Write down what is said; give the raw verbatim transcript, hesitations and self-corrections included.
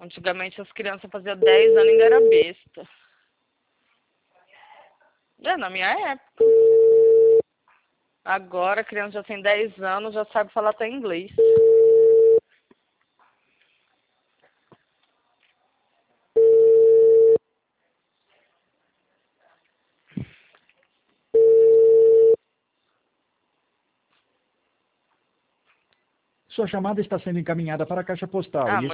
Antigamente as crianças faziam dez anos e ainda era besta. É, na minha época. Agora a criança já tem dez anos, já sabe falar até inglês. Sua chamada está sendo encaminhada para a caixa postal. Ah, e